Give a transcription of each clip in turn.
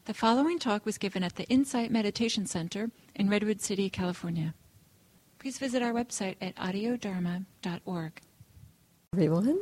The following talk was given at the Insight Meditation Center in Redwood City, California. Please visit our website at audiodharma.org. Everyone.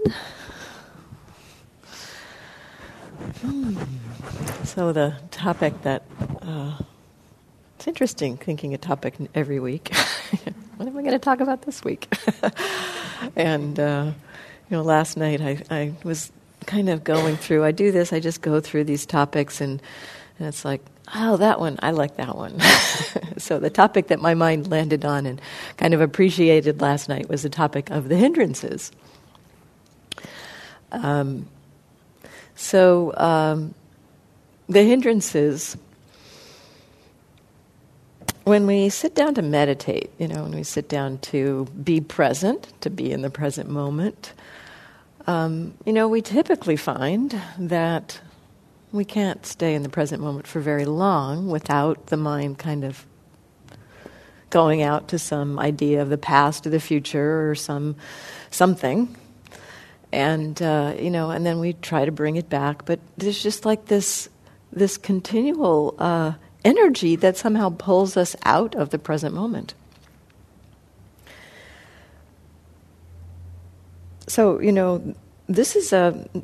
So the topic that, it's interesting thinking a topic every week. What am I going to talk about this week? And, last night I was kind of going through, I do this, I just go through these topics and it's like, oh, that one, I like that one. So the topic that my mind landed on and kind of appreciated last night was the topic of the hindrances. The hindrances, when we sit down to meditate, when we sit down to be present, to be in the present moment, we typically find that we can't stay in the present moment for very long without the mind kind of going out to some idea of the past or the future or something. And, and then we try to bring it back. But there's just like this continual energy that somehow pulls us out of the present moment. So, this is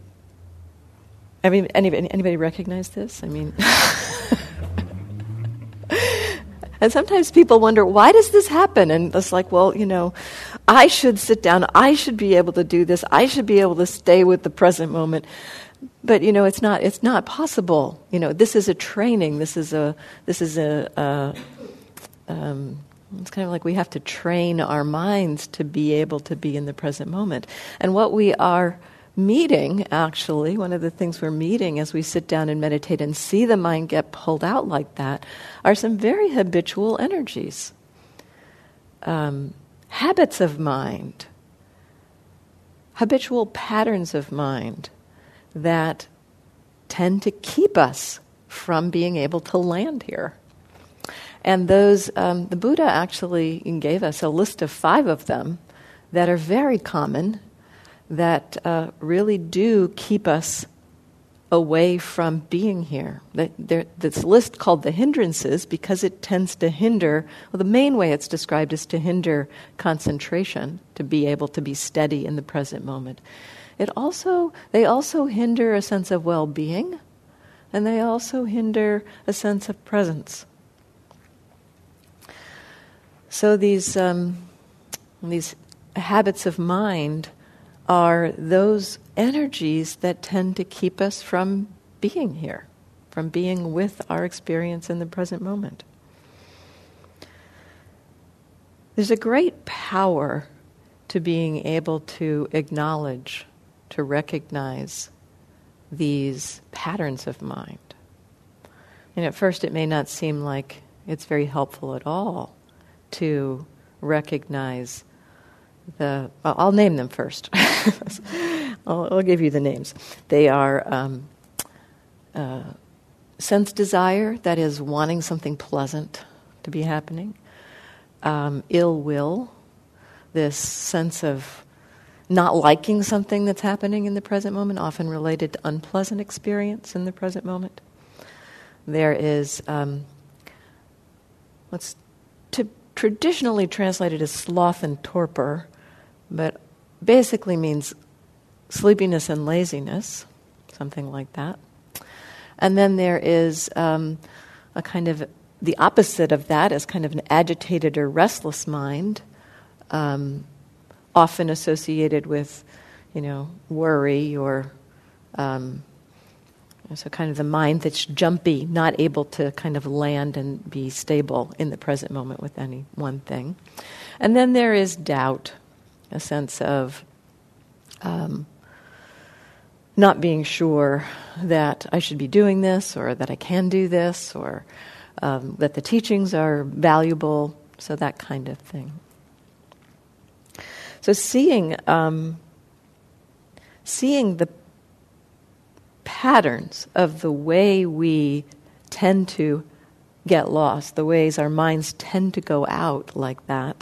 anybody recognize this? And sometimes people wonder, why does this happen? And it's like, well, I should sit down, I should be able to do this, I should be able to stay with the present moment. But, it's not possible. This is a training, it's kind of like we have to train our minds to be able to be in the present moment. And what we are meeting, actually, one of the things we're meeting as we sit down and meditate and see the mind get pulled out like that, are some very habitual energies. Habits of mind, habitual patterns of mind that tend to keep us from being able to land here. And those, the Buddha actually gave us a list of 5 of them that are very common, that really do keep us away from being here. This list called the hindrances because it tends to hinder, the main way it's described is to hinder concentration, to be able to be steady in the present moment. They also hinder a sense of well-being, and they also hinder a sense of presence. So these habits of mind are those energies that tend to keep us from being here, from being with our experience in the present moment. There's a great power to being able to acknowledge, to recognize these patterns of mind. And at first it may not seem like it's very helpful at all to recognize I'll name them first. I'll give you the names. They are sense desire, that is wanting something pleasant to be happening. Ill will, this sense of not liking something that's happening in the present moment, often related to unpleasant experience in the present moment. There is what's traditionally translated as sloth and torpor, but basically means sleepiness and laziness, something like that. And then there is a kind of, the opposite of that is kind of an agitated or restless mind, often associated with, worry or, so kind of the mind that's jumpy, not able to kind of land and be stable in the present moment with any one thing. And then there is doubt, a sense of not being sure that I should be doing this or that I can do this or that the teachings are valuable, so that kind of thing. So seeing the patterns of the way we tend to get lost, the ways our minds tend to go out like that,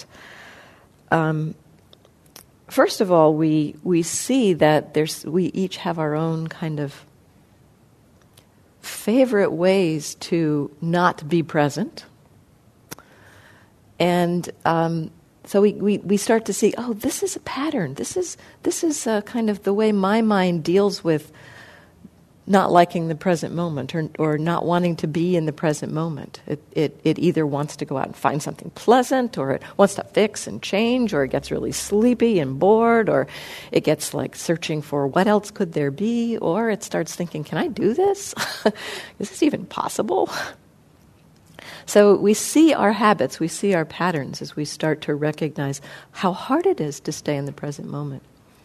first of all, we see that we each have our own kind of favorite ways to not be present. And so we start to see, oh, this is a pattern. This is kind of the way my mind deals with not liking the present moment or not wanting to be in the present moment. It either wants to go out and find something pleasant, or it wants to fix and change, or it gets really sleepy and bored, or it gets like searching for what else could there be, or it starts thinking, can I do this? Is this even possible? So we see our habits, we see our patterns as we start to recognize how hard it is to stay in the present moment.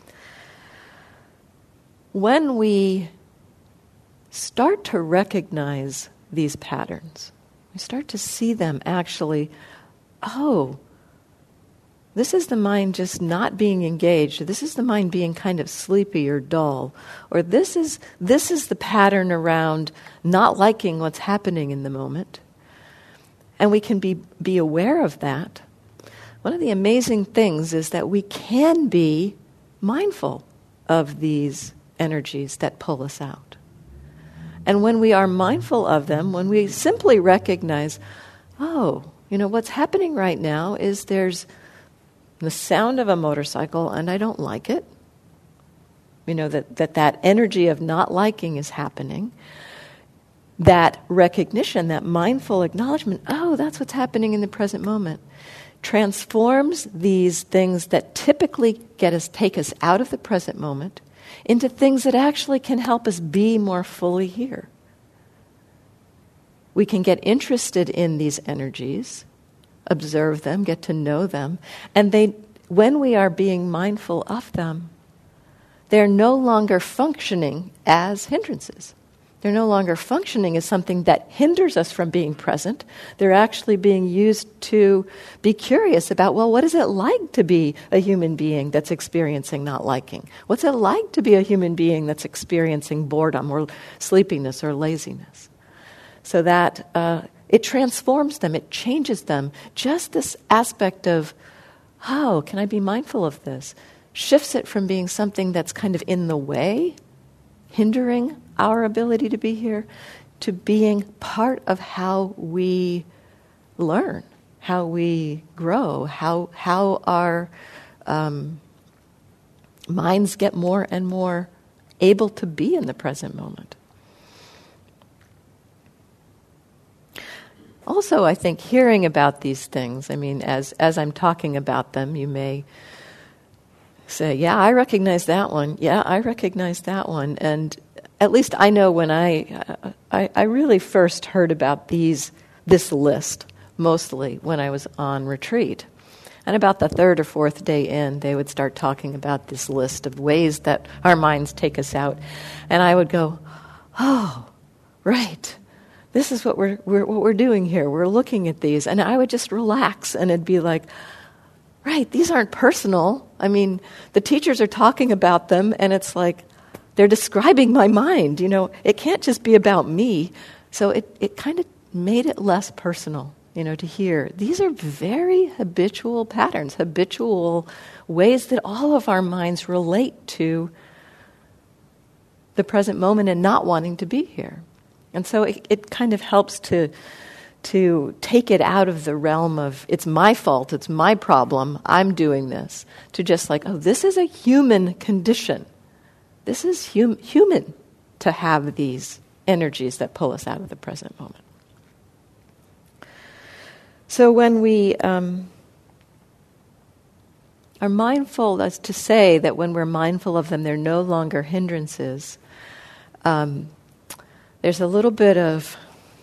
When we start to recognize these patterns, we start to see them actually, oh, this is the mind just not being engaged, this is the mind being kind of sleepy or dull, or this is the pattern around not liking what's happening in the moment. And we can be aware of that. One of the amazing things is that we can be mindful of these energies that pull us out. And when we are mindful of them, when we simply recognize, oh, what's happening right now is there's the sound of a motorcycle and I don't like it. That energy of not liking is happening. That recognition, that mindful acknowledgement, oh, that's what's happening in the present moment, transforms these things that typically take us out of the present moment into things that actually can help us be more fully here. We can get interested in these energies, observe them, get to know them, and when we are being mindful of them, they're no longer functioning as hindrances. They're no longer functioning as something that hinders us from being present. They're actually being used to be curious about, well, what is it like to be a human being that's experiencing not liking? What's it like to be a human being that's experiencing boredom or sleepiness or laziness? So that it transforms them, it changes them. Just this aspect of, oh, can I be mindful of this? Shifts it from being something that's kind of in the way, hindering our ability to be here, to being part of how we learn, how we grow, how our minds get more and more able to be in the present moment. Also, I think hearing about these things, as I'm talking about them, you may say, yeah, I recognize that one. Yeah, I recognize that one. And at least I know when I really first heard about this list, mostly when I was on retreat. And about the third or fourth day in, they would start talking about this list of ways that our minds take us out. And I would go, oh, right. This is what we're doing here. We're looking at these. And I would just relax, and it'd be like, right, these aren't personal. The teachers are talking about them, and it's like, they're describing my mind. It can't just be about me. So it kind of made it less personal, to hear. These are very habitual patterns, habitual ways that all of our minds relate to the present moment and not wanting to be here. And so it kind of helps to take it out of the realm of, it's my fault, it's my problem, I'm doing this, to just like, oh, this is a human condition. This is human to have these energies that pull us out of the present moment. So when we are mindful, that's to say that when we're mindful of them, they're no longer hindrances. There's a little bit of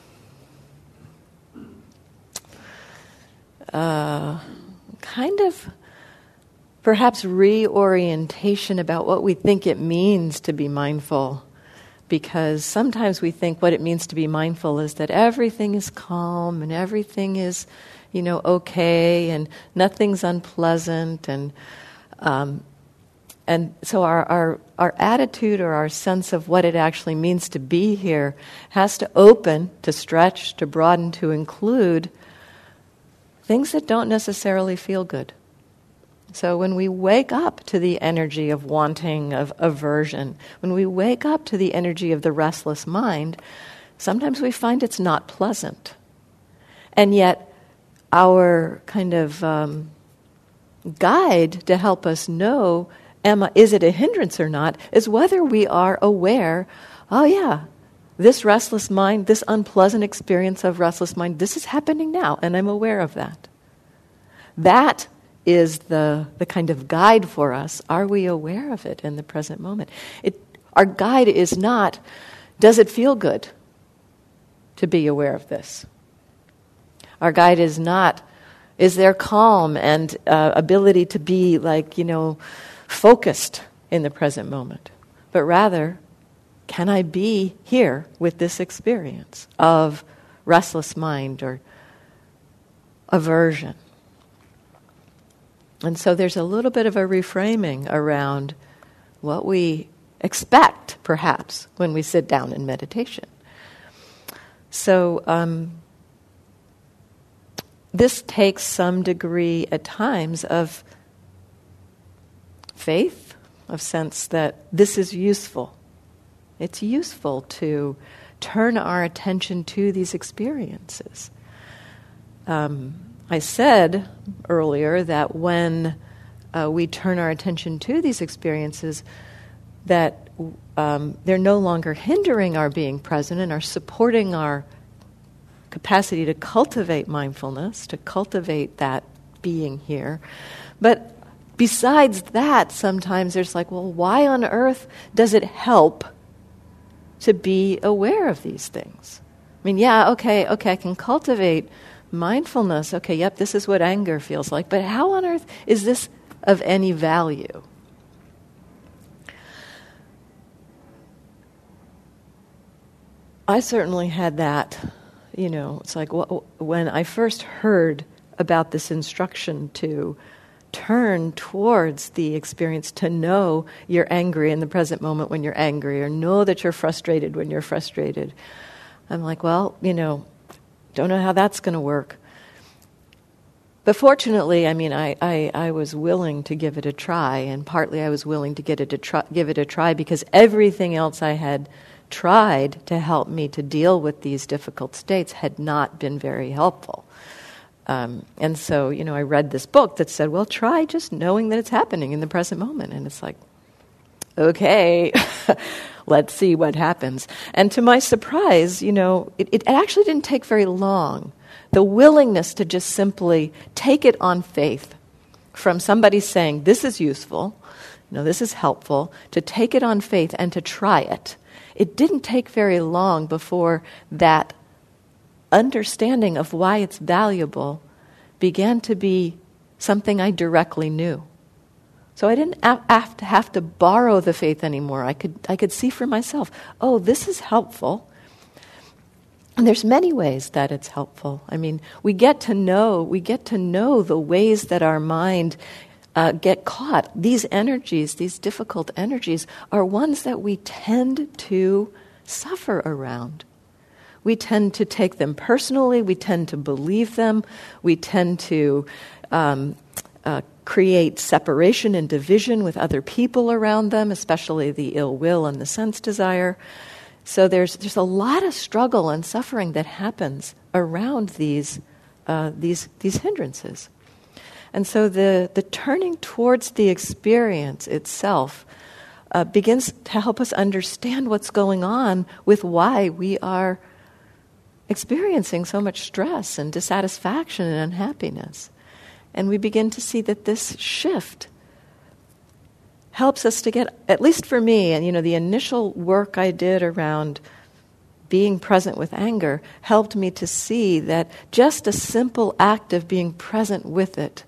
kind of perhaps reorientation about what we think it means to be mindful. Because sometimes we think what it means to be mindful is that everything is calm and everything is, okay, and nothing's unpleasant, and so our attitude or our sense of what it actually means to be here has to open, to stretch, to broaden, to include things that don't necessarily feel good. So when we wake up to the energy of wanting, of aversion, when we wake up to the energy of the restless mind, sometimes we find it's not pleasant. And yet, our kind of guide to help us know, is it a hindrance or not, is whether we are aware, oh yeah, this restless mind, this unpleasant experience of restless mind, this is happening now, and I'm aware of that. That is the kind of guide for us. Are we aware of it in the present moment? Our guide is not, does it feel good to be aware of this? Our guide is not, is there calm and ability to be focused in the present moment? But rather, can I be here with this experience of restless mind or aversion? And so there's a little bit of a reframing around what we expect, perhaps, when we sit down in meditation. So this takes some degree at times of faith, of sense that this is useful. It's useful to turn our attention to these experiences. I said earlier that when we turn our attention to these experiences, that they're no longer hindering our being present and are supporting our capacity to cultivate mindfulness, to cultivate that being here. But besides that, sometimes there's why on earth does it help to be aware of these things? I mean, okay, I can cultivate mindfulness. Okay, yep, this is what anger feels like. But how on earth is this of any value? I certainly had that. It's when I first heard about this instruction to turn towards the experience, to know you're angry in the present moment when you're angry, or know that you're frustrated when you're frustrated. I'm don't know how that's going to work. But fortunately, I was willing to give it a try, and partly I was willing to give it a try because everything else I had tried to help me to deal with these difficult states had not been very helpful. And so, I read this book that said, well, try just knowing that it's happening in the present moment. And it's okay, let's see what happens. And to my surprise, it actually didn't take very long. The willingness to just simply take it on faith from somebody saying, this is useful, this is helpful, to take it on faith and to try it. It didn't take very long before that understanding of why it's valuable began to be something I directly knew. So I didn't have to borrow the faith anymore. I could see for myself, this is helpful. And there's many ways that it's helpful. We get to know the ways that our mind get caught. These energies, these difficult energies, are ones that we tend to suffer around. We tend to take them personally. We tend to believe them. We tend to create separation and division with other people around them, especially the ill will and the sense desire. So there's a lot of struggle and suffering that happens around these hindrances. And so the turning towards the experience itself begins to help us understand what's going on with why we are experiencing so much stress and dissatisfaction and unhappiness. And we begin to see that this shift helps us to get, at least for me, and the initial work I did around being present with anger helped me to see that just a simple act of being present with it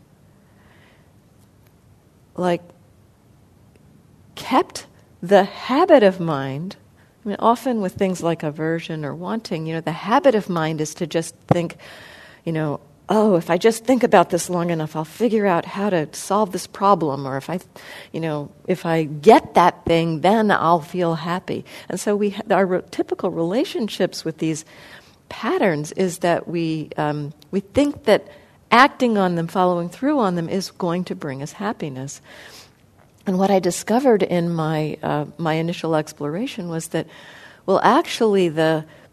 kept the habit of mind. Often with things like aversion or wanting, the habit of mind is to just think, if I just think about this long enough, I'll figure out how to solve this problem. Or if I get that thing, then I'll feel happy. And so our typical relationships with these patterns is that we think that acting on them, following through on them, is going to bring us happiness. And what I discovered in my initial exploration was that, actually the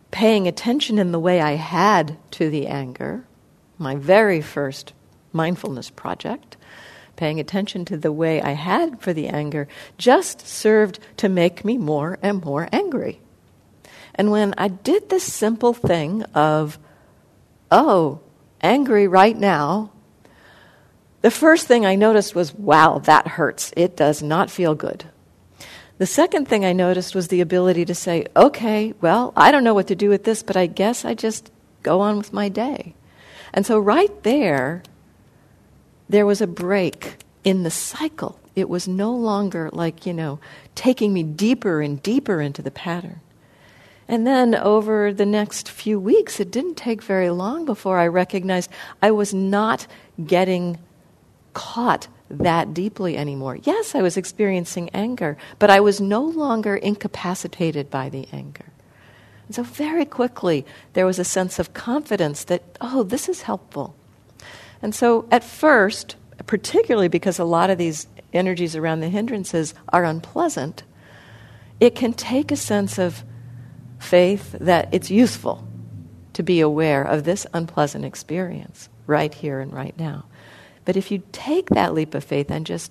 paying attention in the way I had to the anger, my very first mindfulness project, paying attention to the way I had for the anger, just served to make me more and more angry. And when I did this simple thing of, oh, angry right now, the first thing I noticed was, wow, that hurts. It does not feel good. The second thing I noticed was the ability to say, okay, well, I don't know what to do with this, but I guess I just go on with my day. And so right there was a break in the cycle. It was no longer like, taking me deeper and deeper into the pattern. And then over the next few weeks, it didn't take very long before I recognized I was not getting caught that deeply anymore. Yes, I was experiencing anger, but I was no longer incapacitated by the anger. And so very quickly, there was a sense of confidence that, oh, this is helpful. And so at first, particularly because a lot of these energies around the hindrances are unpleasant, it can take a sense of faith that it's useful to be aware of this unpleasant experience right here and right now. But if you take that leap of faith and just,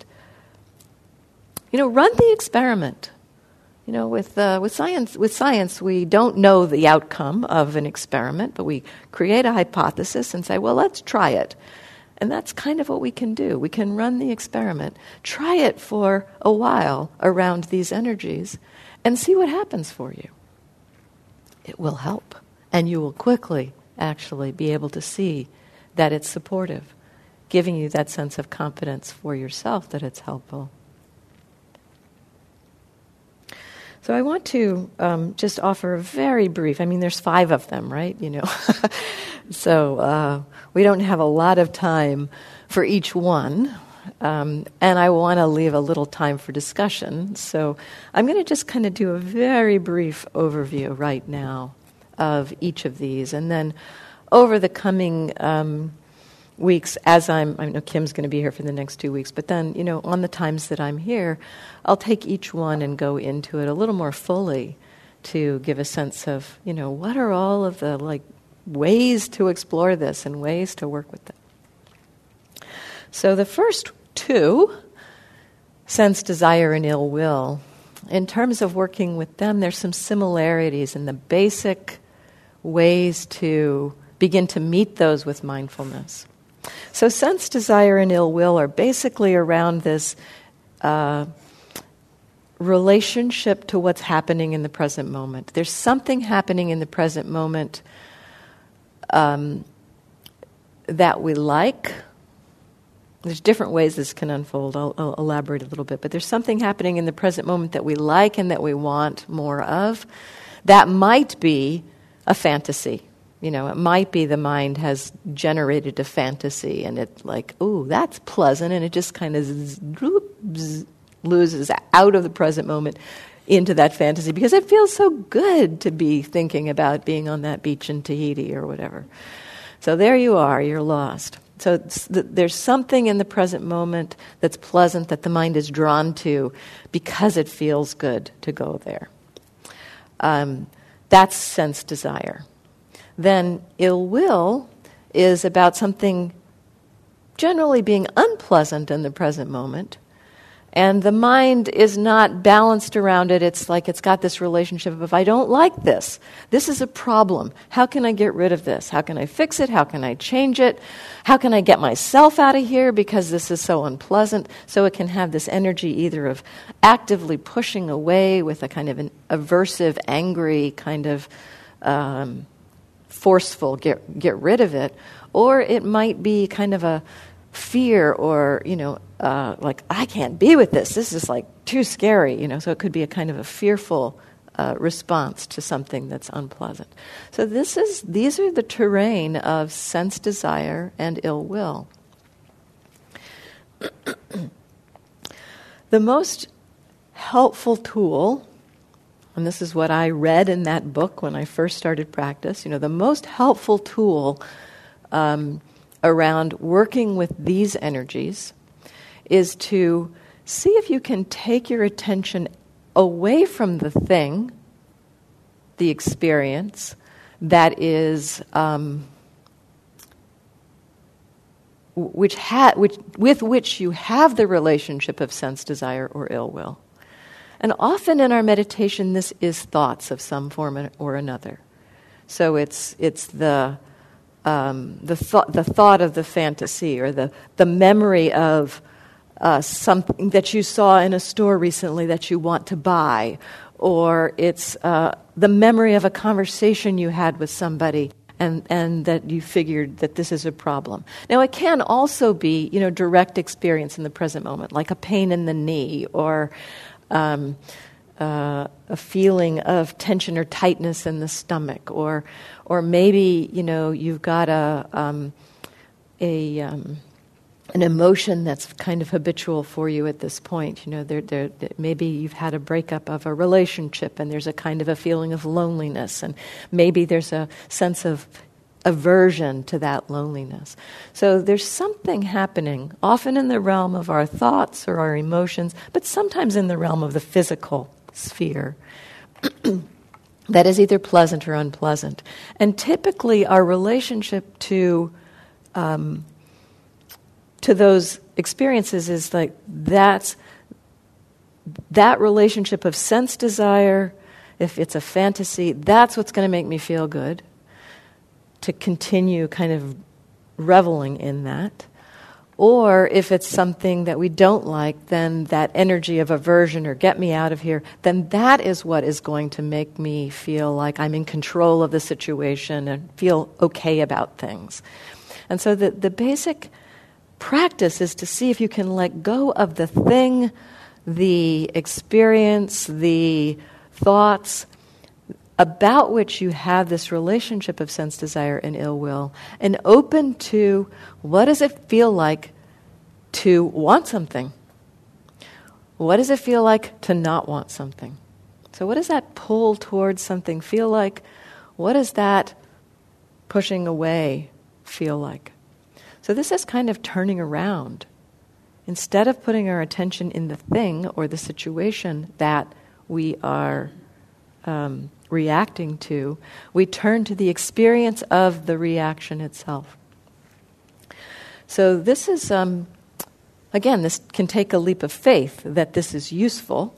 run the experiment. With science, we don't know the outcome of an experiment, but we create a hypothesis and say, well, let's try it. And that's kind of what we can do. We can run the experiment, try it for a while around these energies, and see what happens for you. It will help. And you will quickly actually be able to see that it's supportive, giving you that sense of confidence for yourself that it's helpful. So I want to just offer a very brief, there's 5 of them, right? So we don't have a lot of time for each one, and I want to leave a little time for discussion. So I'm going to just kind of do a very brief overview right now of each of these, and then over the coming weeks, as I know Kim's going to be here for the next 2 weeks, but then, on the times that I'm here, I'll take each one and go into it a little more fully to give a sense of, what are all of the, ways to explore this and ways to work with it. So the first 2, sense, desire, and ill will, in terms of working with them, there's some similarities in the basic ways to begin to meet those with mindfulness. So sense, desire, and ill will are basically around this relationship to what's happening in the present moment. There's something happening in the present moment that we like. There's different ways this can unfold. I'll elaborate a little bit. But there's something happening in the present moment that we like and that we want more of. That might be a fantasy. It might be the mind has generated a fantasy and it's like, ooh, that's pleasant, and it just kind of loses out of the present moment into that fantasy because it feels so good to be thinking about being on that beach in Tahiti or whatever. So there you are, you're lost. So there's something in the present moment that's pleasant that the mind is drawn to because it feels good to go there. That's sense desire. Then ill will is about something generally being unpleasant in the present moment, and the mind is not balanced around it. It's like it's got this relationship of, if I don't like this, this is a problem. How can I get rid of this? How can I fix it? How can I change it? How can I get myself out of here because this is so unpleasant? So it can have this energy either of actively pushing away with a kind of an aversive, angry kind of forceful, get rid of it, or it might be kind of a fear or, like, I can't be with this. This is like too scary, So it could be a kind of a fearful response to something that's unpleasant. So these are the terrain of sense desire and ill will. The most helpful tool, and this is what I read in that book when I first started practice, the most helpful tool around working with these energies is to see if you can take your attention away from the thing, the experience, that is with which you have the relationship of sense, desire, or ill will. And often in our meditation, this is thoughts of some form or another. So it's the thought of the fantasy, or the memory of something that you saw in a store recently that you want to buy, or it's the memory of a conversation you had with somebody and that you figured that this is a problem. Now, it can also be, direct experience in the present moment, like a pain in the knee, or a feeling of tension or tightness in the stomach, or maybe you've got an emotion that's kind of habitual for you at this point. Maybe you've had a breakup of a relationship, and there's a kind of a feeling of loneliness, and maybe there's a sense of aversion to that loneliness. So there's something happening, often in the realm of our thoughts or our emotions, but sometimes in the realm of the physical sphere, that is either pleasant or unpleasant. And typically our relationship to those experiences is like that relationship of sense desire. If it's a fantasy, that's what's going to make me feel good, to continue kind of reveling in that. Or if it's something that we don't like, then that energy of aversion or get me out of here, then that is what is going to make me feel like I'm in control of the situation and feel okay about things. And so the basic practice is to see if you can let go of the thing, the experience, the thoughts about which you have this relationship of sense, desire, and ill will, and open to what does it feel like to want something? What does it feel like to not want something? So what does that pull towards something feel like? What does that pushing away feel like? So this is kind of turning around. Instead of putting our attention in the thing or the situation that we are reacting to, we turn to the experience of the reaction itself. So this is, again, this can take a leap of faith that this is useful.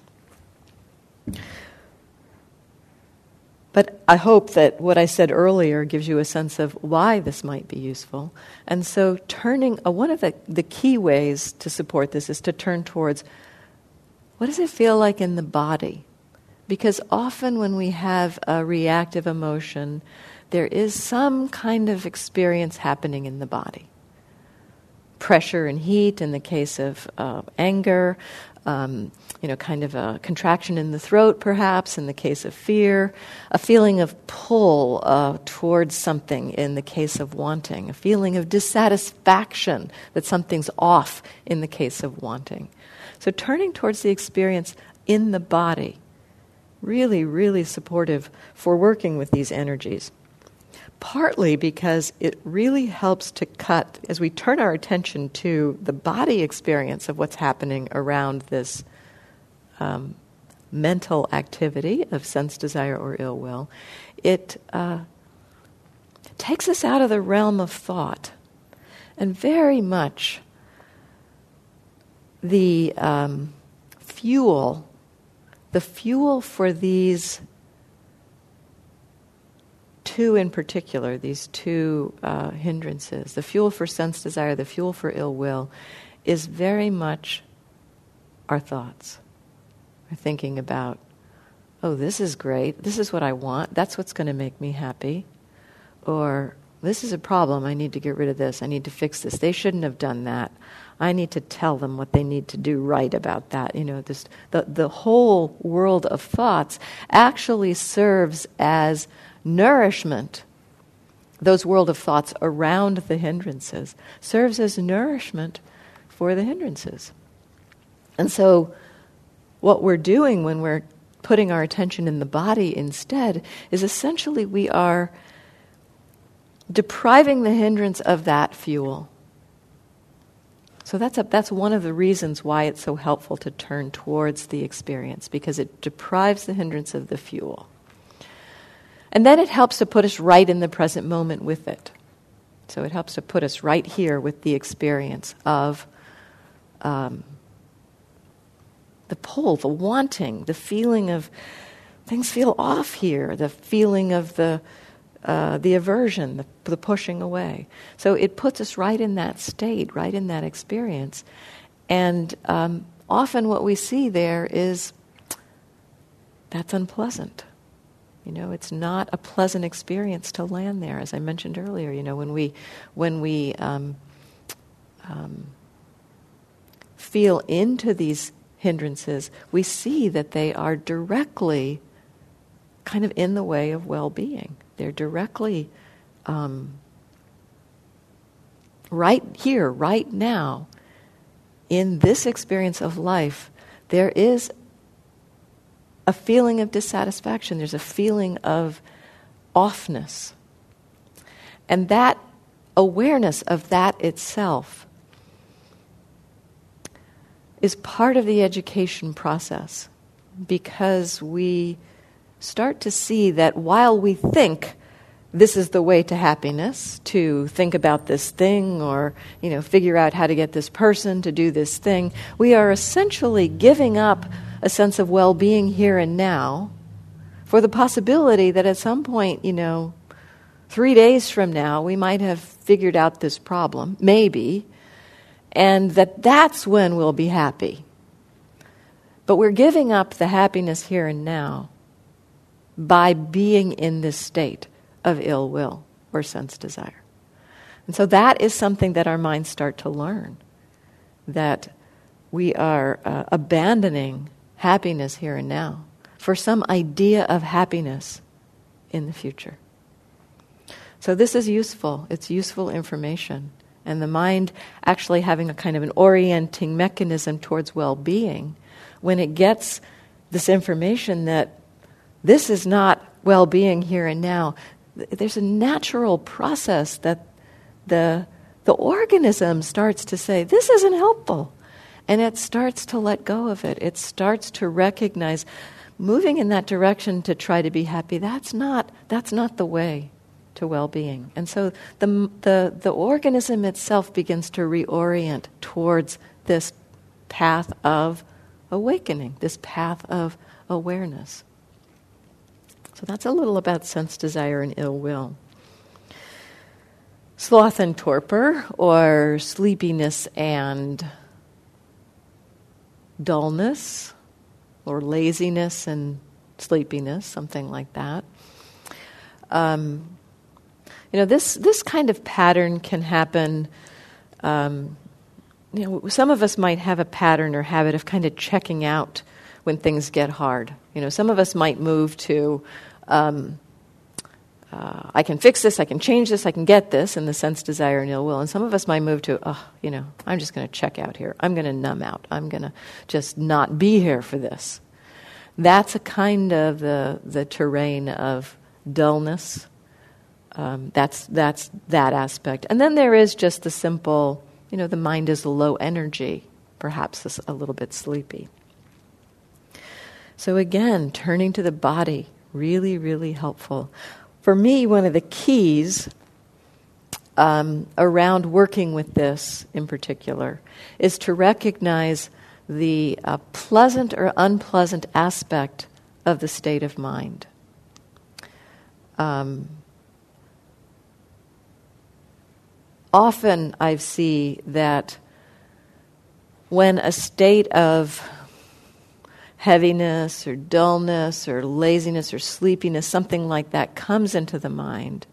But I hope that what I said earlier gives you a sense of why this might be useful. And so one of the key ways to support this is to turn towards, what does it feel like in the body? Because often when we have a reactive emotion, there is some kind of experience happening in the body. Pressure and heat in the case of anger, kind of a contraction in the throat perhaps in the case of fear, a feeling of pull towards something in the case of wanting, a feeling of dissatisfaction that something's off in the case of wanting. So turning towards the experience in the body, really, really supportive for working with these energies. Partly because it really helps to cut, as we turn our attention to the body experience of what's happening around this mental activity of sense, desire, or ill will, it takes us out of the realm of thought. And very much the fuel for these two in particular, these two hindrances, the fuel for sense desire, the fuel for ill will, is very much our thoughts. We're thinking about, oh, this is great, this is what I want, that's what's going to make me happy. Or, this is a problem, I need to get rid of this, I need to fix this, they shouldn't have done that. I need to tell them what they need to do right about that. The whole world of thoughts actually serves as nourishment. Those world of thoughts around the hindrances serves as nourishment for the hindrances. And so what we're doing when we're putting our attention in the body instead is essentially we are depriving the hindrance of that fuel. So that's one of the reasons why it's so helpful to turn towards the experience, because it deprives the hindrance of the fuel. And then it helps to put us right in the present moment with it. So it helps to put us right here with the experience of the pull, the wanting, the feeling of things feel off here, the feeling of the aversion, the pushing away. So it puts us right in that state, right in that experience. And often what we see there is that's unpleasant. It's not a pleasant experience to land there, as I mentioned earlier. When we feel into these hindrances, we see that they are directly kind of in the way of well-being. They're directly right here, right now, in this experience of life, there is a feeling of dissatisfaction. There's a feeling of offness. And that awareness of that itself is part of the education process, because we start to see that while we think this is the way to happiness, to think about this thing or, figure out how to get this person to do this thing, we are essentially giving up a sense of well-being here and now for the possibility that at some point, 3 days from now, we might have figured out this problem, maybe, and that's when we'll be happy. But we're giving up the happiness here and now by being in this state of ill will or sense desire. And so that is something that our minds start to learn, that we are abandoning happiness here and now for some idea of happiness in the future. So this is useful. It's useful information. And the mind actually having a kind of an orienting mechanism towards well-being, when it gets this information that this is not well-being here and now, there's a natural process that the organism starts to say, this isn't helpful. And it starts to let go of it. It starts to recognize moving in that direction to try to be happy, that's not the way to well-being. And so the organism itself begins to reorient towards this path of awakening, this path of awareness. So that's a little about sense desire and ill will. Sloth and torpor, or sleepiness and dullness, or laziness and sleepiness, something like that. This kind of pattern can happen. Some of us might have a pattern or habit of kind of checking out when things get hard. Some of us might move to, I can fix this, I can change this, I can get this, in the sense, desire, and ill will. And some of us might move to, I'm just going to check out here. I'm going to numb out. I'm going to just not be here for this. That's a kind of the terrain of dullness. That's that aspect. And then there is just the simple, the mind is low energy, perhaps a little bit sleepy. So again, turning to the body, really, really helpful. For me, one of the keys around working with this in particular is to recognize the pleasant or unpleasant aspect of the state of mind. Often I see that when a state of heaviness or dullness or laziness or sleepiness, something like that, comes into the mind,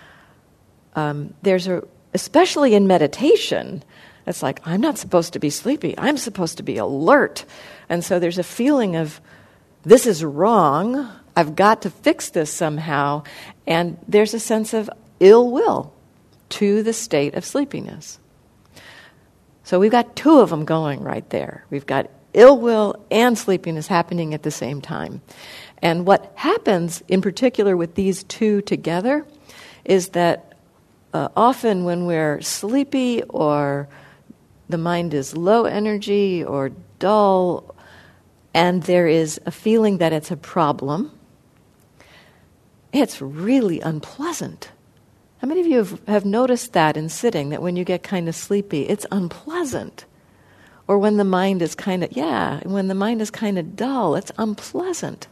especially in meditation, it's like, I'm not supposed to be sleepy, I'm supposed to be alert. And so there's a feeling of, this is wrong, I've got to fix this somehow, and there's a sense of ill will to the state of sleepiness. So we've got two of them going right there. We've got ill will and sleepiness happening at the same time. And what happens, in particular with these two together, is that often when we're sleepy or the mind is low energy or dull, and there is a feeling that it's a problem, it's really unpleasant. How many of you have noticed that in sitting, that when you get kind of sleepy, it's unpleasant? Or when the mind is kind of, when the mind is kind of dull, it's unpleasant.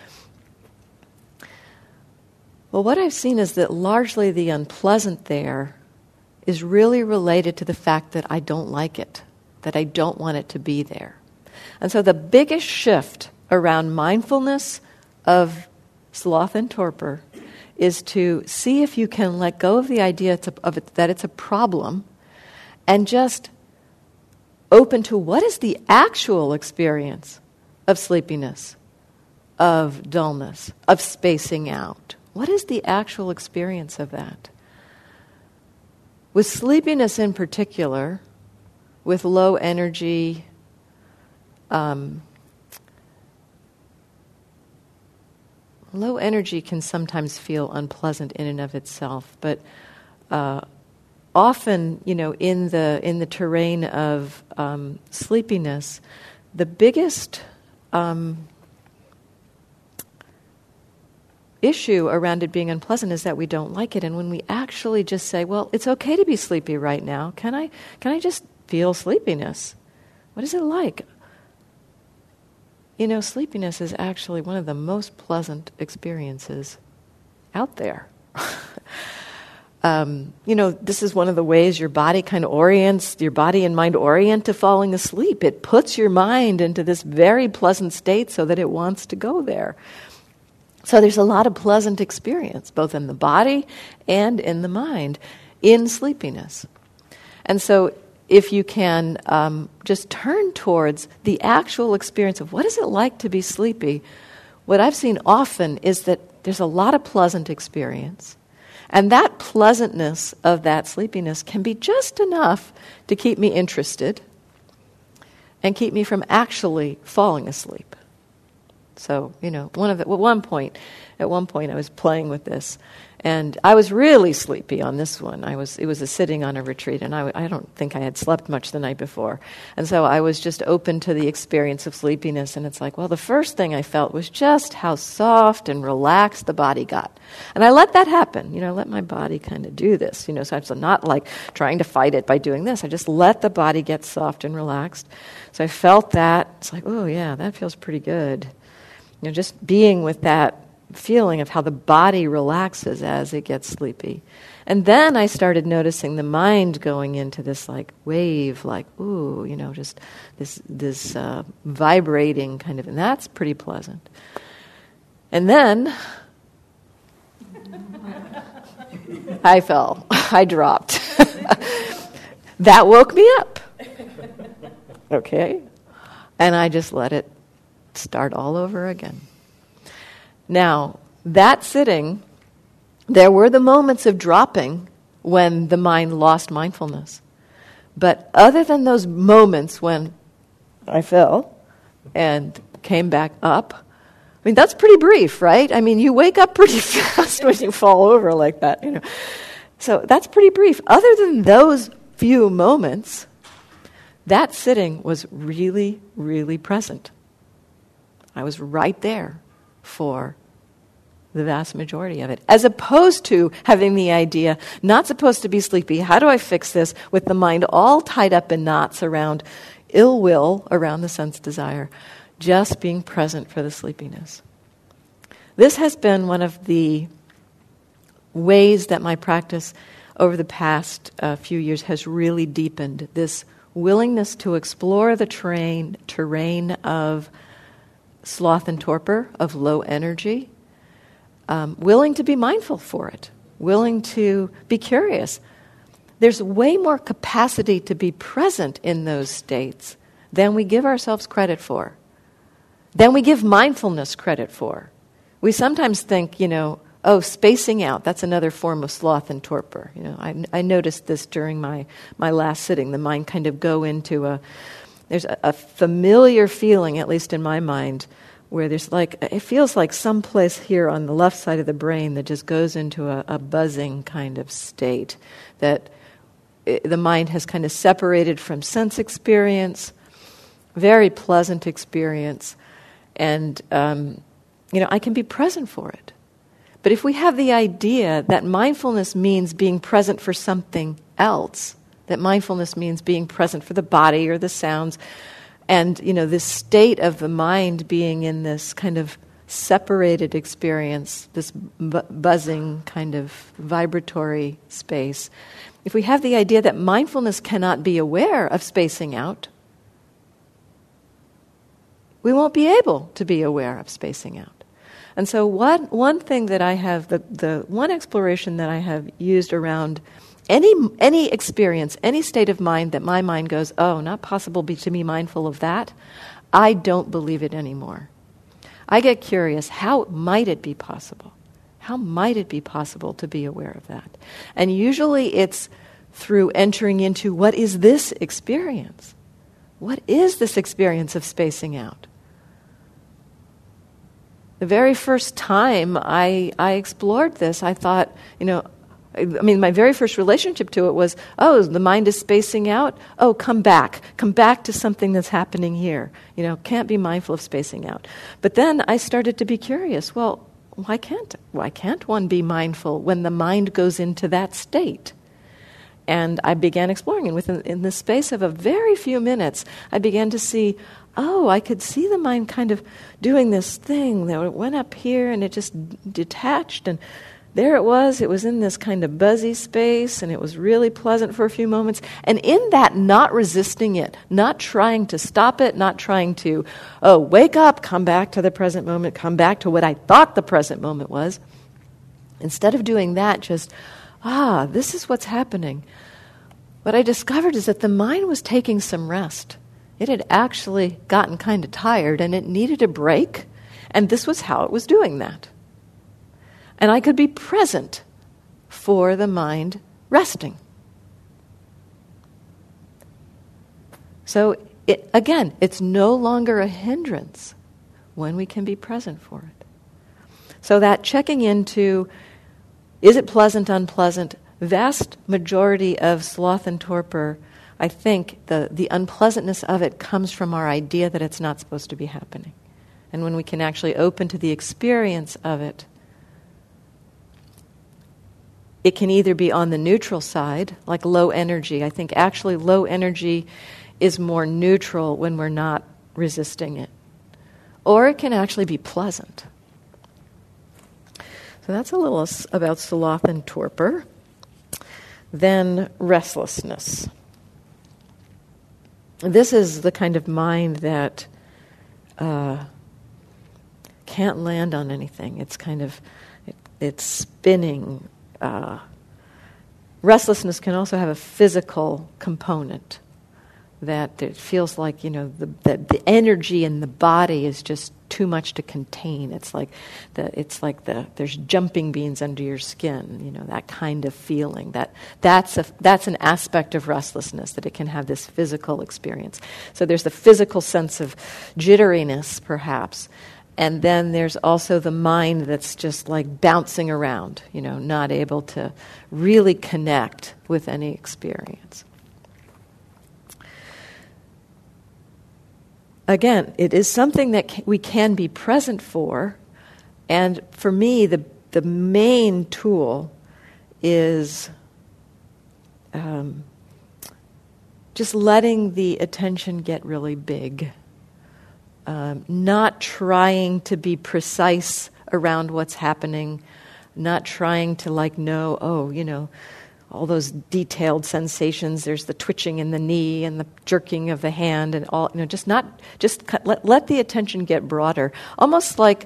Well, what I've seen is that largely the unpleasant there is really related to the fact that I don't like it, that I don't want it to be there. And so the biggest shift around mindfulness of sloth and torpor is to see if you can let go of the idea that it's a problem and just open to what is the actual experience of sleepiness, of dullness, of spacing out. What is the actual experience of that? With sleepiness in particular, with low energy, low energy can sometimes feel unpleasant in and of itself, but often, in the terrain of sleepiness, the biggest issue around it being unpleasant is that we don't like it. And when we actually just say, well, it's okay to be sleepy right now. Can I just feel sleepiness? What is it like? Sleepiness is actually one of the most pleasant experiences out there. This is one of the ways your body kind of orients, your body and mind orient to falling asleep. It puts your mind into this very pleasant state so that it wants to go there. So there's a lot of pleasant experience, both in the body and in the mind, in sleepiness. And so if you can just turn towards the actual experience of what is it like to be sleepy, what I've seen often is that there's a lot of pleasant experience. And that pleasantness of that sleepiness can be just enough to keep me interested and keep me from actually falling asleep. So, at one point I was playing with this, and I was really sleepy on this one. It was a sitting on a retreat, and I don't think I had slept much the night before. And so I was just open to the experience of sleepiness, and it's like, well, the first thing I felt was just how soft and relaxed the body got. And I let that happen, let my body kind of do this, so I'm not like trying to fight it by doing this. I just let the body get soft and relaxed. So I felt that. It's like, oh yeah, that feels pretty good. Just being with that feeling of how the body relaxes as it gets sleepy. And then I started noticing the mind going into this like wave, like, ooh, just this vibrating kind of, and that's pretty pleasant. And then I fell. I dropped. That woke me up. Okay? And I just let it start all over again. Now, that sitting, there were the moments of dropping when the mind lost mindfulness. But other than those moments when I fell and came back up, that's pretty brief, right? You wake up pretty fast when you fall over like that, So that's pretty brief. Other than those few moments, that sitting was really, really present. I was right there for the vast majority of it, as opposed to having the idea, not supposed to be sleepy, how do I fix this, with the mind all tied up in knots around ill will, around the sense desire, just being present for the sleepiness. This has been one of the ways that my practice over the past few years has really deepened, this willingness to explore the terrain of sloth and torpor, of low energy, willing to be mindful for it, willing to be curious. There's way more capacity to be present in those states than we give ourselves credit for, than we give mindfulness credit for. We sometimes think, spacing out, that's another form of sloth and torpor. I noticed this during my last sitting. The mind kind of go into there's a familiar feeling, at least in my mind, where there's it feels like someplace here on the left side of the brain that just goes into a buzzing kind of state, that the mind has kind of separated from sense experience, very pleasant experience, and I can be present for it. But if we have the idea that mindfulness means being present for something else, that mindfulness means being present for the body or the sounds, and this state of the mind being in this kind of separated experience, this buzzing kind of vibratory space, if we have the idea that mindfulness cannot be aware of spacing out, we won't be able to be aware of spacing out. And so one thing that I have, the one exploration that I have used around any experience, any state of mind that my mind goes, oh, not possible to be mindful of that, I don't believe it anymore. I get curious, how might it be possible? How might it be possible to be aware of that? And usually it's through entering into, what is this experience? What is this experience of spacing out? The very first time I explored this, I thought, my very first relationship to it was, oh, the mind is spacing out. Oh, come back to something that's happening here. Can't be mindful of spacing out. But then I started to be curious. Well, why can't one be mindful when the mind goes into that state? And I began exploring, and in the space of a very few minutes, I began to see, I could see the mind kind of doing this thing that went up here and it just detached, and there it was in this kind of buzzy space, and it was really pleasant for a few moments. And in that, not resisting it, not trying to stop it, not trying to, wake up, come back to the present moment, come back to what I thought the present moment was. Instead of doing that, just, this is what's happening. What I discovered is that the mind was taking some rest. It had actually gotten kind of tired, and it needed a break, and this was how it was doing that. And I could be present for the mind resting. So, it's no longer a hindrance when we can be present for it. So that checking into, is it pleasant, unpleasant? Vast majority of sloth and torpor, I think the unpleasantness of it comes from our idea that it's not supposed to be happening. And when we can actually open to the experience of it, it can either be on the neutral side, like low energy. I think actually low energy is more neutral when we're not resisting it. Or it can actually be pleasant. So that's a little about sloth and torpor. Then restlessness. This is the kind of mind that can't land on anything. It's kind of, it's spinning. Restlessness can also have a physical component, that it feels like, the energy in the body is just too much to contain. It's like there's jumping beans under your skin, that kind of feeling. That's an aspect of restlessness, that it can have this physical experience. So there's the physical sense of jitteriness, perhaps. And then there's also the mind that's just like bouncing around, not able to really connect with any experience. Again, it is something that we can be present for, and for me, the main tool is just letting the attention get really big. Not trying to be precise around what's happening, not trying to know, all those detailed sensations. There's the twitching in the knee and the jerking of the hand and all. Let the attention get broader. Almost like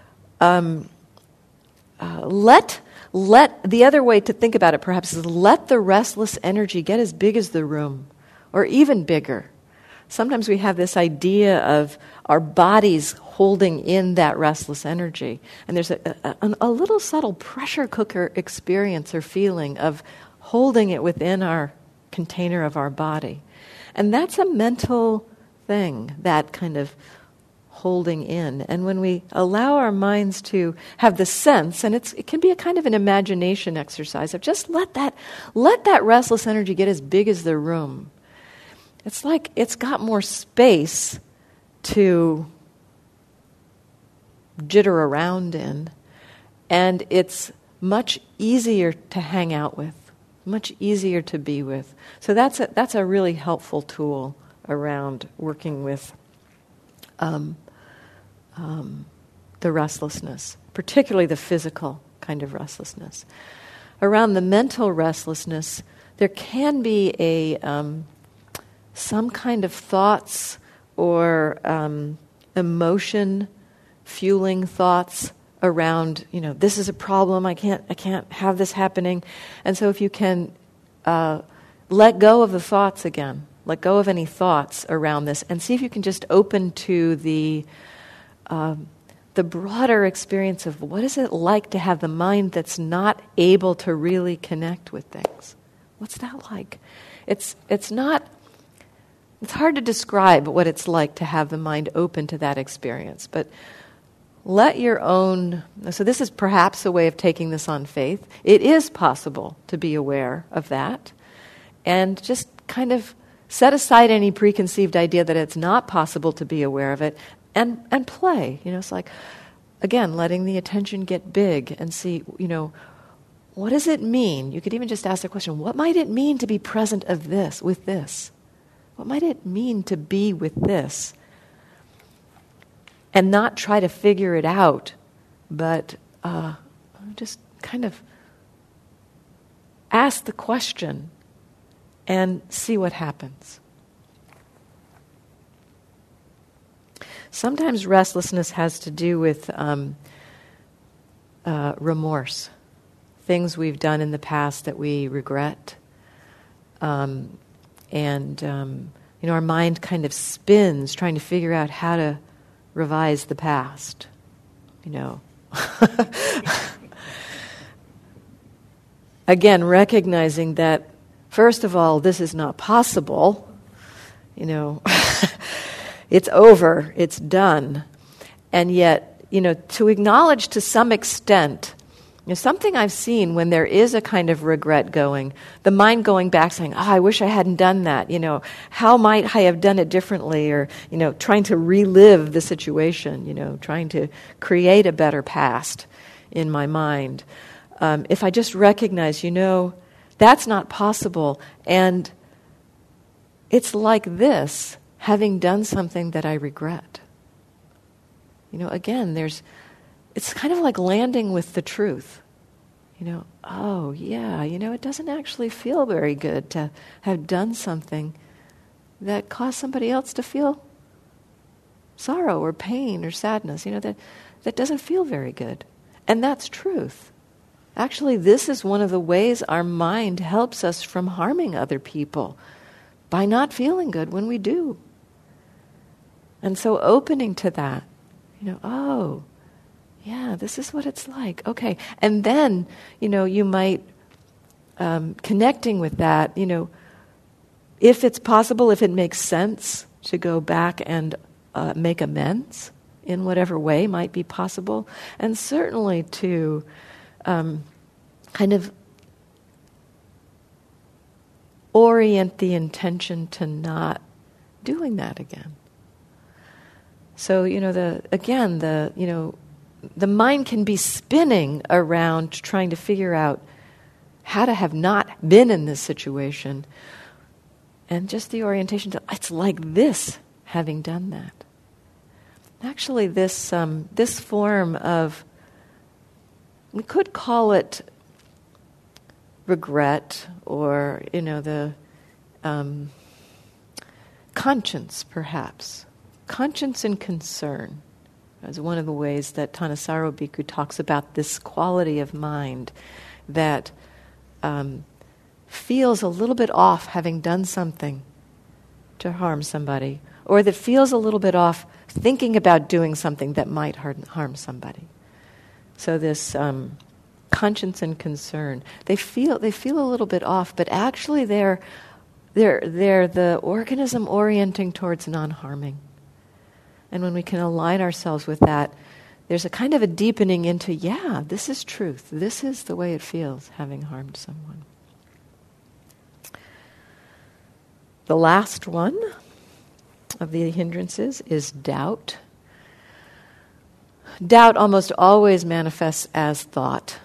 let the other way to think about it perhaps is let the restless energy get as big as the room, or even bigger. Sometimes we have this idea of our bodies holding in that restless energy, and there's a little subtle pressure cooker experience or feeling of holding it within our container of our body. And that's a mental thing, that kind of holding in. And when we allow our minds to have the sense, and it can be a kind of an imagination exercise of just let that restless energy get as big as the room. It's like it's got more space to jitter around in. And it's much easier to hang out with, much easier to be with. So that's a really helpful tool around working with the restlessness, particularly the physical kind of restlessness. Around the mental restlessness, there can be some kind of thoughts or emotion fueling thoughts around, this is a problem, I can't have this happening. And so if you can let go of the thoughts again, let go of any thoughts around this, and see if you can just open to the broader experience of what is it like to have the mind that's not able to really connect with things. What's that like? It's hard to describe what it's like to have the mind open to that experience, but let your own, so this is perhaps a way of taking this on faith. It is possible to be aware of that, and just kind of set aside any preconceived idea that it's not possible to be aware of it, and play. It's like, again, letting the attention get big and see, what does it mean? You could even just ask the question, what might it mean to be present of this, with this? What might it mean to be with this? And not try to figure it out, but just kind of ask the question and see what happens. Sometimes restlessness has to do with remorse, things we've done in the past that we regret. Our mind kind of spins trying to figure out how to revise the past, Again, recognizing that, first of all, this is not possible. It's over, it's done. And yet, to acknowledge to some extent, something I've seen when there is a kind of regret going, the mind going back saying, I wish I hadn't done that, how might I have done it differently, or, trying to relive the situation, trying to create a better past in my mind. If I just recognize, that's not possible, and it's like this, having done something that I regret. Again, it's kind of like landing with the truth. Oh yeah, it doesn't actually feel very good to have done something that caused somebody else to feel sorrow or pain or sadness. That doesn't feel very good. And that's truth. Actually, this is one of the ways our mind helps us from harming other people, by not feeling good when we do. And so opening to that, oh, yeah, this is what it's like. Okay. And then, you might, connecting with that, if it's possible, if it makes sense to go back and make amends in whatever way might be possible. And certainly to kind of orient the intention to not doing that again. So, the mind can be spinning around trying to figure out how to have not been in this situation, and just the orientation to, it's like this, having done that. Actually, this form of, we could call it regret, or, the conscience, perhaps. Conscience and concern is one of the ways that Thanissaro Bhikkhu talks about this quality of mind that feels a little bit off having done something to harm somebody, or that feels a little bit off thinking about doing something that might harm somebody. So this conscience and concern, they feel a little bit off, but actually they're the organism orienting towards non-harming. And when we can align ourselves with that, there's a kind of a deepening into, yeah, this is truth. This is the way it feels, having harmed someone. The last one of the hindrances is doubt. doubt almost always manifests as thought.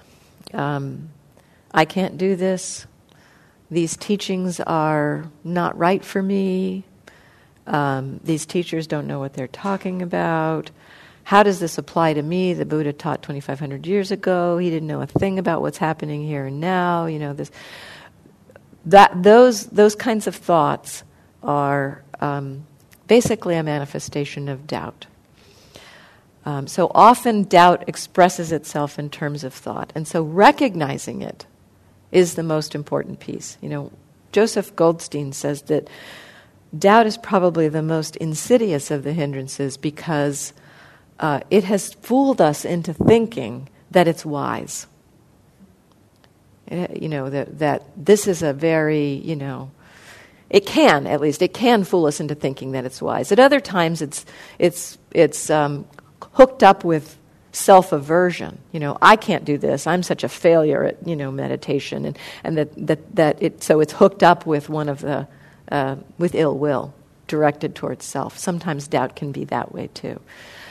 I can't do this. These teachings are not right for me. These teachers don't know what they're talking about. How does this apply to me? The Buddha taught 2,500 years ago. He didn't know a thing about what's happening here and now. Those kinds of thoughts are basically a manifestation of doubt. So often doubt expresses itself in terms of thought, and so recognizing it is the most important piece. Joseph Goldstein says that doubt is probably the most insidious of the hindrances because it has fooled us into thinking that it's wise. That this is a very, it can fool us into thinking that it's wise. At other times, it's hooked up with self-aversion. I can't do this. I'm such a failure at meditation, and so it's hooked up with one of the with ill will directed towards self. Sometimes doubt can be that way too.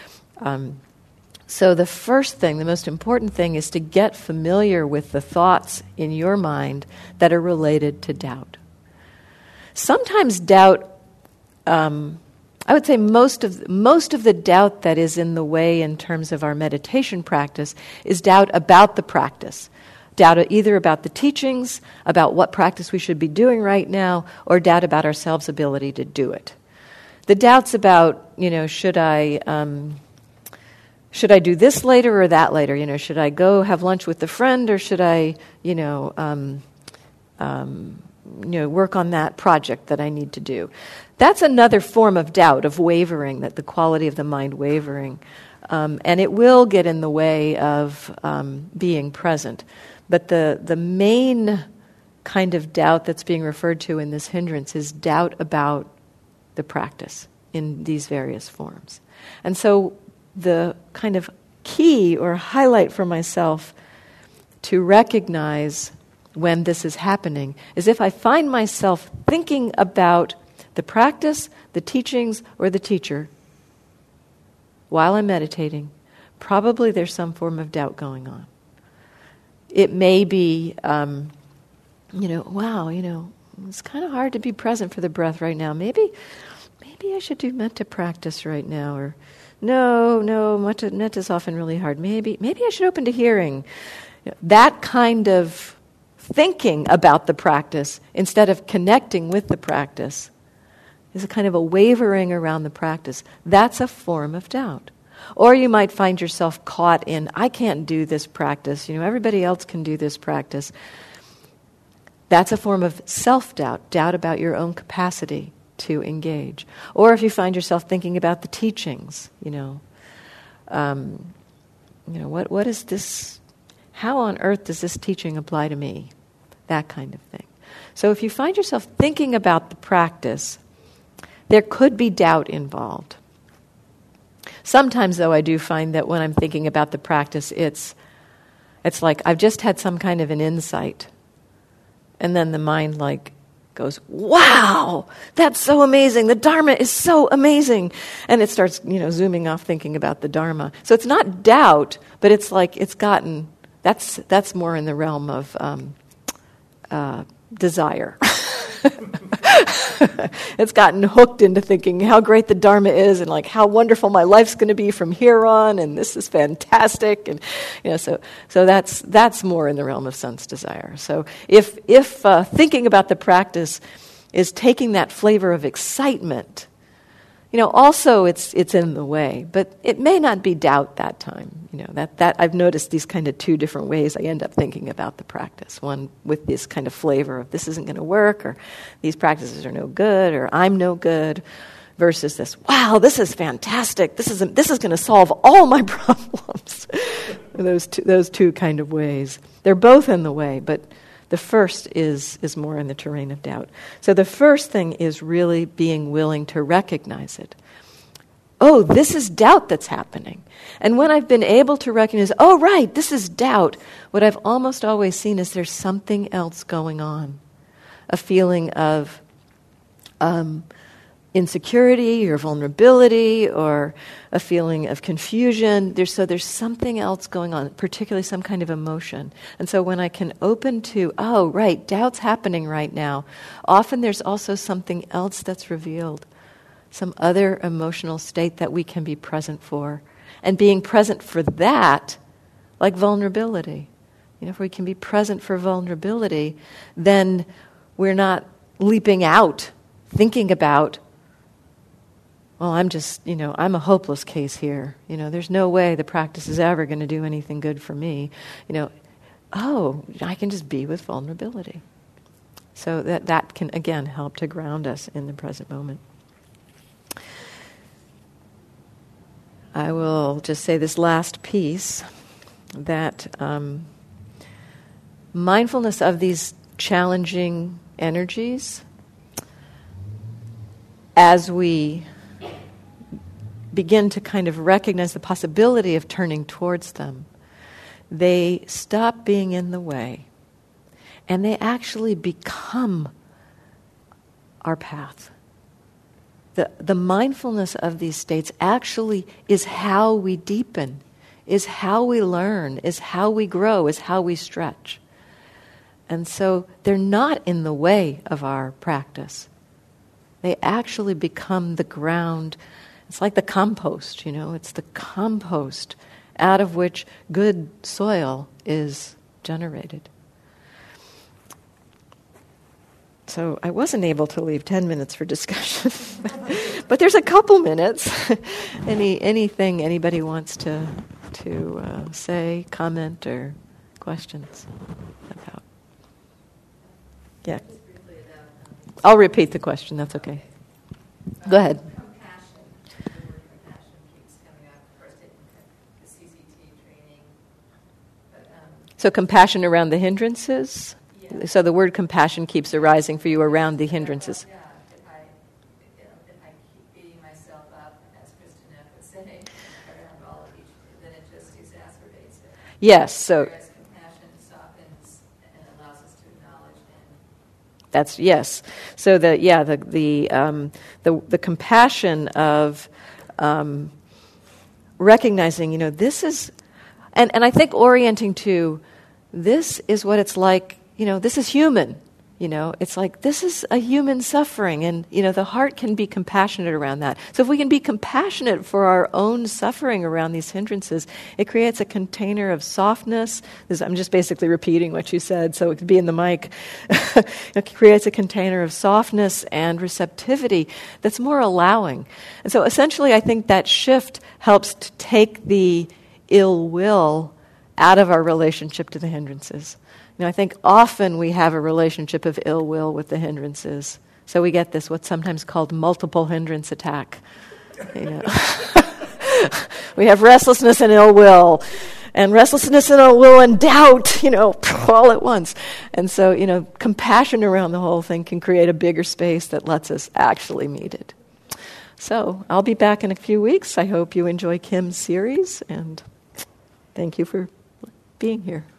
So the first thing, the most important thing, is to get familiar with the thoughts in your mind that are related to doubt. Sometimes doubt, I would say most of the doubt that is in the way in terms of our meditation practice is doubt about the practice. Doubt either about the teachings, about what practice we should be doing right now, or doubt about ourselves' ability to do it. The doubts about, should I do this later or that later? Should I go have lunch with a friend, or should I, work on that project that I need to do? That's another form of doubt, of wavering, that the quality of the mind wavering. And it will get in the way of being present. But the main kind of doubt that's being referred to in this hindrance is doubt about the practice in these various forms. And so the kind of key or highlight for myself to recognize when this is happening is if I find myself thinking about the practice, the teachings, or the teacher while I'm meditating, probably there's some form of doubt going on. It may be, it's kind of hard to be present for the breath right now. Maybe I should do metta practice right now, or no, metta is often really hard. Maybe I should open to hearing. That kind of thinking about the practice instead of connecting with the practice is a kind of a wavering around the practice. That's a form of doubt. Or you might find yourself caught in, I can't do this practice. Everybody else can do this practice. That's a form of self-doubt, doubt about your own capacity to engage. Or if you find yourself thinking about the teachings, what is this? How on earth does this teaching apply to me? That kind of thing. So if you find yourself thinking about the practice, there could be doubt involved. Sometimes, though, I do find that when I'm thinking about the practice, it's like I've just had some kind of an insight, and then the mind goes, "Wow, that's so amazing! The Dharma is so amazing!" And it starts, zooming off, thinking about the Dharma. So it's not doubt, but it's like it's gotten. That's more in the realm of desire. It's gotten hooked into thinking how great the Dharma is and how wonderful my life's going to be from here on, and this is fantastic, and so that's more in the realm of sense desire. So if thinking about the practice is taking that flavor of excitement, also it's in the way, but it may not be doubt that time. That I've noticed these kind of two different ways I end up thinking about the practice. One with this kind of flavor of this isn't going to work, or these practices are no good, or I'm no good, versus this, wow, this is fantastic. This is going to solve all my problems. Those two kind of ways. They're both in the way, but the first is more in the terrain of doubt. So the first thing is really being willing to recognize it. Oh, this is doubt that's happening. And when I've been able to recognize, oh, right, this is doubt, what I've almost always seen is there's something else going on. A feeling of insecurity or vulnerability or a feeling of confusion. There's something else going on, particularly some kind of emotion. And so when I can open to, oh, right, doubt's happening right now, often there's also something else that's revealed, some other emotional state that we can be present for. And being present for that, like vulnerability. If we can be present for vulnerability, then we're not leaping out, thinking about, well, I'm just, I'm a hopeless case here. There's no way the practice is ever going to do anything good for me. Oh, I can just be with vulnerability. So that can, again, help to ground us in the present moment. I will just say this last piece, that mindfulness of these challenging energies, as we begin to kind of recognize the possibility of turning towards them, they stop being in the way, and they actually become our path. The mindfulness of these states actually is how we deepen, is how we learn, is how we grow, is how we stretch. And so they're not in the way of our practice. They actually become the ground. It's like the compost, it's the compost out of which good soil is generated. So I wasn't able to leave 10 minutes for discussion, but there's a couple minutes. Anything anybody wants to say, comment, or questions about? Yeah. I'll repeat the question. That's okay. Go ahead. Compassion. The word compassion keeps coming up. First in the CCT training. So compassion around the hindrances? Yeah. So the word compassion keeps arising for you around the hindrances. Yeah. If I keep beating myself up, as Kristen F. would say, around all of each, then it just exacerbates it. Yes. So whereas compassion softens and allows us to acknowledge and that's yes. So the compassion of recognizing, this is, and I think orienting to, this is what it's like. This is human. It's like, this is a human suffering, and the heart can be compassionate around that. So if we can be compassionate for our own suffering around these hindrances, it creates a container of softness. I'm just basically repeating what you said, so it could be in the mic. It creates a container of softness and receptivity that's more allowing. And so essentially, I think that shift helps to take the ill will out of our relationship to the hindrances. I think often we have a relationship of ill will with the hindrances. So we get this, what's sometimes called multiple hindrance attack. We have restlessness and ill will, and restlessness and ill will and doubt, all at once. And so, compassion around the whole thing can create a bigger space that lets us actually meet it. So I'll be back in a few weeks. I hope you enjoy Kim's series, and thank you for being here.